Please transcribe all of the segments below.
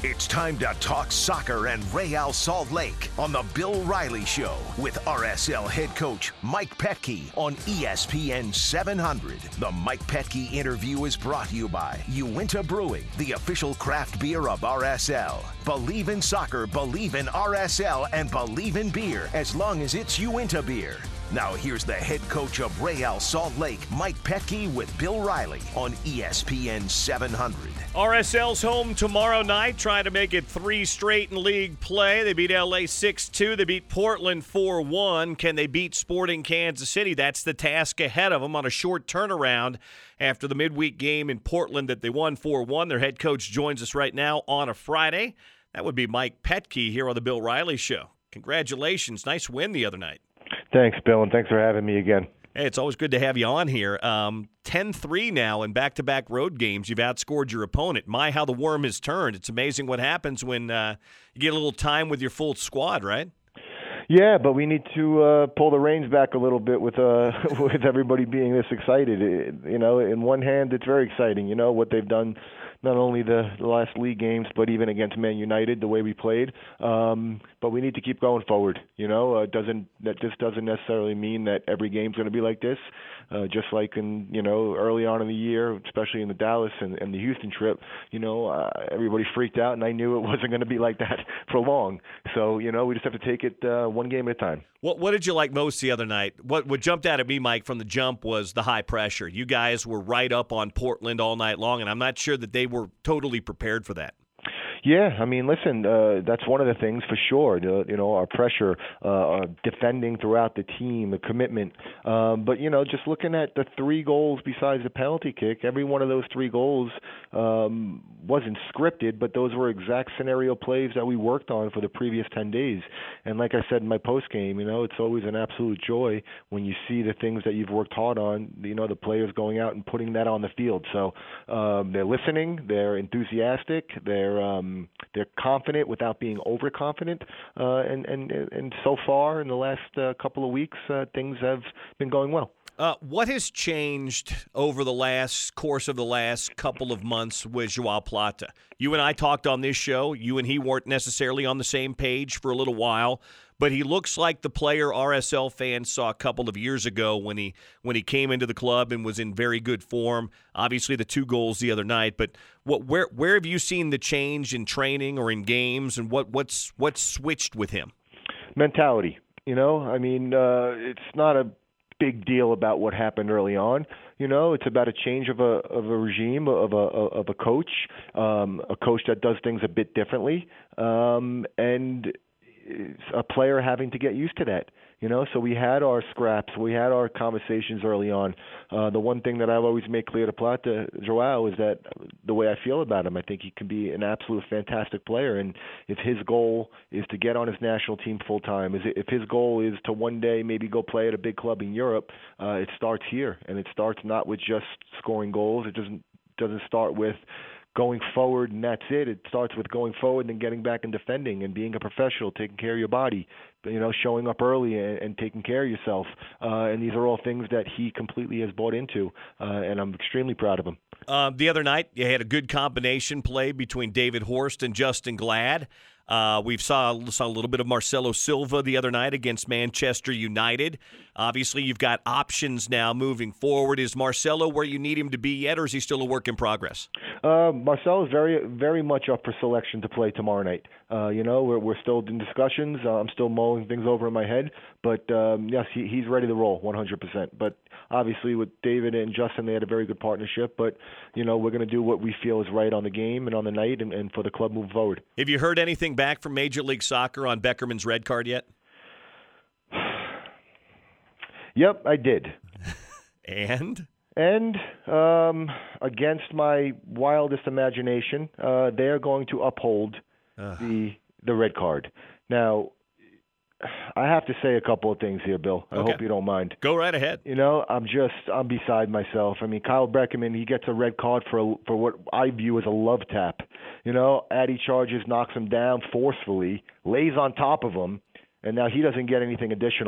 It's time to talk soccer and Real Salt Lake on the Bill Riley Show with RSL head coach Mike Petke on ESPN 700. The Mike Petke interview is brought to you by Uinta Brewing, the official craft beer of RSL. Believe in soccer, believe in RSL, and believe in beer as long as it's Uinta beer. Now here's the head coach of Real Salt Lake, Mike Petke, with Bill Riley on ESPN 700. RSL's home tomorrow night, trying to make it 3 straight in league play. They beat LA 6-2. They beat Portland 4-1. Can they beat Sporting Kansas City? That's the task ahead of them on a short turnaround after the midweek game in Portland that they won 4-1. Their head coach joins us right now on a Friday. That would be Mike Petke here on the Bill Riley Show. Congratulations. Nice win the other night. Thanks, Bill, and thanks for having me again. Hey, it's always good to have you on here. 10-3 now in back-to-back road games. You've outscored your opponent. My, how the worm has turned. It's amazing what happens when you get a little time with your full squad, right? Yeah, but we need to pull the reins back a little bit with with everybody being this excited. In one hand, it's very exciting, what they've done, not only the last league games, but even against Man United, the way we played. But we need to keep going forward. That just doesn't necessarily mean that every game's going to be like this. Just like in early on in the year, especially in the Dallas and the Houston trip, everybody freaked out, and I knew it wasn't going to be like that for long. So we just have to take it one game at a time. What did you like most the other night? What jumped out at me, Mike, from the jump was the high pressure. You guys were right up on Portland all night long, and I'm not sure that they were totally prepared for that. Yeah, I mean, listen, that's one of the things for sure. Our pressure, defending throughout the team, the commitment. But just looking at the 3 goals besides the penalty kick, every one of those 3 goals wasn't scripted, but those were exact scenario plays that we worked on for the previous 10 days. And like I said in my post game, it's always an absolute joy when you see the things that you've worked hard on. The players going out and putting that on the field. So they're listening, they're enthusiastic, they're confident without being overconfident, and so far in the last couple of weeks, things have been going well. What has changed over the course of the last couple of months with Joao Plata? You and I talked on this show. You and he weren't necessarily on the same page for a little while, but he looks like the player RSL fans saw a couple of years ago when he came into the club and was in very good form. Obviously, the 2 goals the other night. But where have you seen the change in training or in games, and what's switched with him? Mentality. It's not a big deal about what happened early on. It's about a change of a regime, of a coach, a coach that does things a bit differently, and a player having to get used to that. So we had our scraps, we had our conversations early on. The one thing that I've always made clear to Joao is that the way I feel about him, I think he can be an absolute fantastic player. And if his goal is to get on his national team full time, if his goal is to one day maybe go play at a big club in Europe, it starts here, and it starts not with just scoring goals. It doesn't start with going forward and that's it. It starts with going forward and getting back and defending and being a professional, taking care of your body, showing up early and taking care of yourself. And these are all things that he completely has bought into, and I'm extremely proud of him. The other night, you had a good combination play between David Horst and Justin Glad. We saw a little bit of Marcelo Silva the other night against Manchester United. Obviously, you've got options now moving forward. Is Marcelo where you need him to be yet, or is he still a work in progress? Marcelo is very, very much up for selection to play tomorrow night. We're still in discussions. I'm still mulling things over in my head. But, yes, he's ready to roll 100%. But obviously with David and Justin, they had a very good partnership. But, we're going to do what we feel is right on the game and on the night and for the club moving forward. Have you heard anything back from Major League Soccer on Beckerman's red card yet? Yep, I did. And against my wildest imagination, they are going to uphold the red card. Now, I have to say a couple of things here, Bill. I hope you don't mind. Go right ahead. I'm beside myself. I mean, Kyle Beckerman, he gets a red card for what I view as a love tap. Addy charges, knocks him down forcefully, lays on top of him, and now he doesn't get anything additional.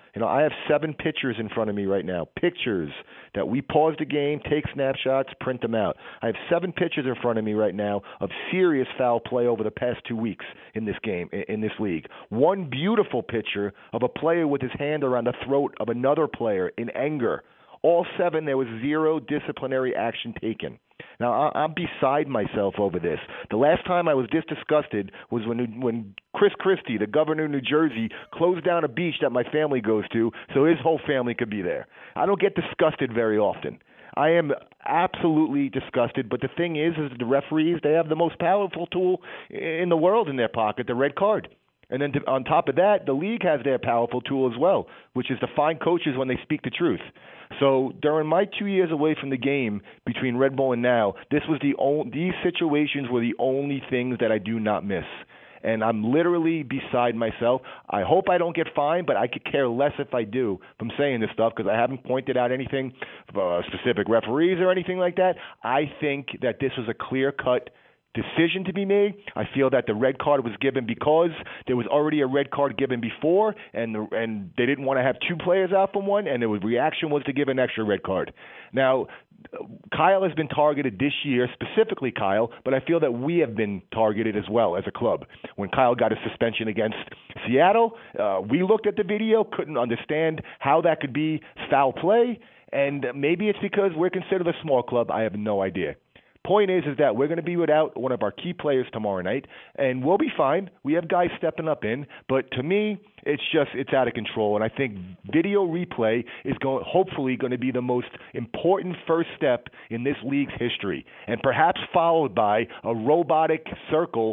You know, I have 7 pictures in front of me right now, pictures that we pause the game, take snapshots, print them out. I have 7 pictures in front of me right now of serious foul play over the past 2 weeks in this game, in this league. One beautiful picture of a player with his hand around the throat of another player in anger. All 7, there was 0 disciplinary action taken. Now, I'm beside myself over this. The last time I was this disgusted was when Chris Christie, the governor of New Jersey, closed down a beach that my family goes to so his whole family could be there. I don't get disgusted very often. I am absolutely disgusted, but the thing is the referees, they have the most powerful tool in the world in their pocket, the red card. And then on top of that, the league has their powerful tool as well, which is to fine coaches when they speak the truth. So during my 2 years away from the game between Red Bull and now, these situations were the only things that I do not miss. And I'm literally beside myself. I hope I don't get fined, but I could care less if I do from saying this stuff because I haven't pointed out anything, specific referees or anything like that. I think that this was a clear-cut decision to be made. I feel that the red card was given because there was already a red card given before, and they didn't want to have 2 players out from one, and the reaction was to give an extra red card. Now, Kyle has been targeted this year, specifically Kyle, but I feel that we have been targeted as well as a club. When Kyle got a suspension against Seattle, we looked at the video, couldn't understand how that could be foul play, and maybe it's because we're considered a small club. I have no idea. Point is that we're going to be without one of our key players tomorrow night, and we'll be fine. We have guys stepping up in, but to me, it's out of control. And I think video replay is hopefully going to be the most important first step in this league's history, and perhaps followed by a robotic circle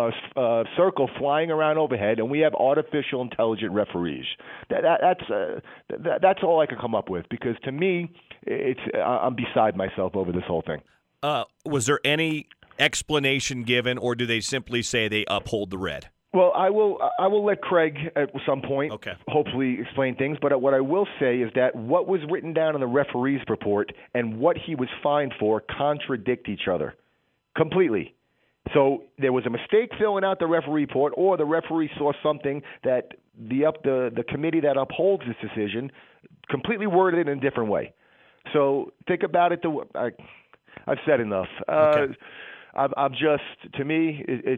flying around overhead, and we have artificial intelligent referees. That's all I can come up with, because to me, I'm beside myself over this whole thing. Was there any explanation given, or do they simply say they uphold the red? Well, I will let Craig at some point hopefully explain things. But what I will say is that what was written down in the referee's report and what he was fined for contradict each other completely. So there was a mistake filling out the referee report, or the referee saw something that the committee that upholds this decision completely worded in a different way. So think about it. I've said enough. I'm just, to me, it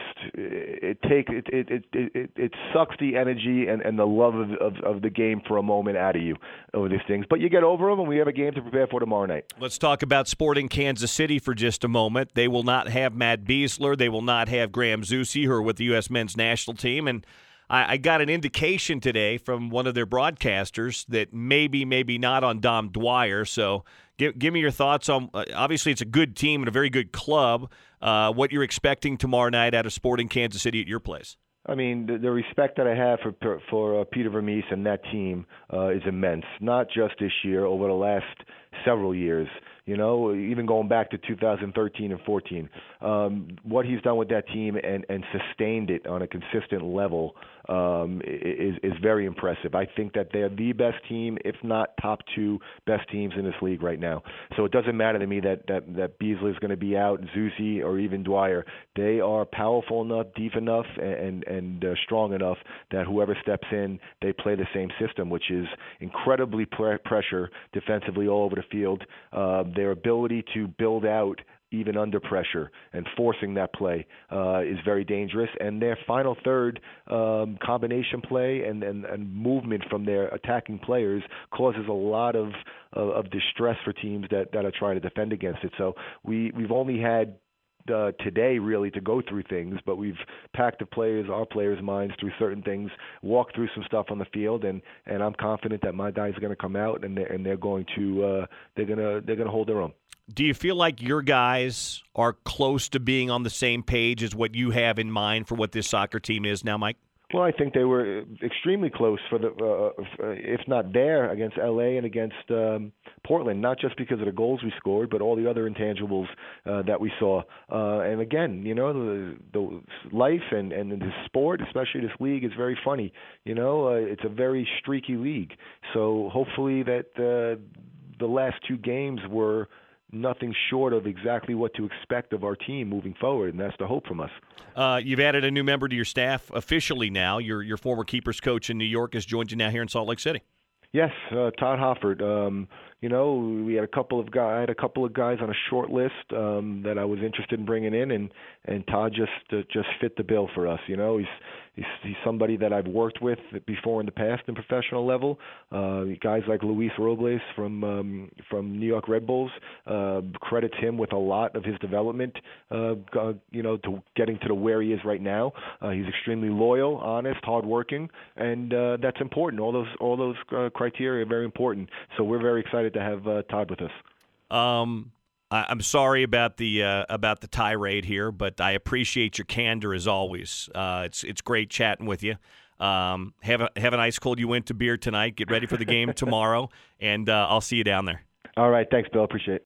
sucks the energy and the love of the game for a moment out of you over these things. But you get over them, and we have a game to prepare for tomorrow night. Let's talk about Sporting Kansas City for just a moment. They will not have Matt Besler. They will not have Graham Zusi, who are with the U.S. men's national team. And I got an indication today from one of their broadcasters that maybe not on Dom Dwyer. So give me your thoughts on, obviously it's a good team and a very good club, what you're expecting tomorrow night out of Sporting Kansas City at your place. I mean, the respect that I have for Peter Vermees and that team is immense, not just this year, over the last several years. You know, even going back to 2013 and 14, what he's done with that team and sustained it on a consistent level is very impressive. I think that they're the best team, if not top 2 best teams in this league right now. So it doesn't matter to me that Beasley is going to be out, Zusi, or even Dwyer. They are powerful enough, deep enough, and strong enough that whoever steps in, they play the same system, which is incredibly pressure defensively all over the field. Their ability to build out even under pressure and forcing that play is very dangerous. And their final third combination play and movement from their attacking players causes a lot of distress for teams that are trying to defend against it. So we've only had today really to go through things, but we've packed our players' minds through certain things, walked through some stuff on the field, and I'm confident that my guys are going to come out and they're going to hold their own. Do you feel like your guys are close to being on the same page as what you have in mind for what this soccer team is now, Mike? Well, I think they were extremely close for if not there, against LA and against Portland. Not just because of the goals we scored, but all the other intangibles that we saw. And again, you know, the life and the sport, especially this league, is very funny. You know, it's a very streaky league. So hopefully that the last 2 games were nothing short of exactly what to expect of our team moving forward, and that's the hope from us. You've added a new member to your staff officially now. Your former keepers coach in New York has joined you now here in Salt Lake City. Yes, Todd Hofford. We had a couple of guys on a short list that I was interested in bringing in, and Todd just fit the bill for us. He's somebody that I've worked with before in the past in professional level. Guys like Luis Robles from New York Red Bulls credits him with a lot of his development. To getting to where he is right now. He's extremely loyal, honest, hardworking, and that's important. All those criteria are very important. So we're very excited to have Todd with us. I'm sorry about the tirade here, but I appreciate your candor as always. It's great chatting with you. Have an ice cold you went to beer tonight. Get ready for the game tomorrow, and I'll see you down there. All right, thanks, Bill. Appreciate it.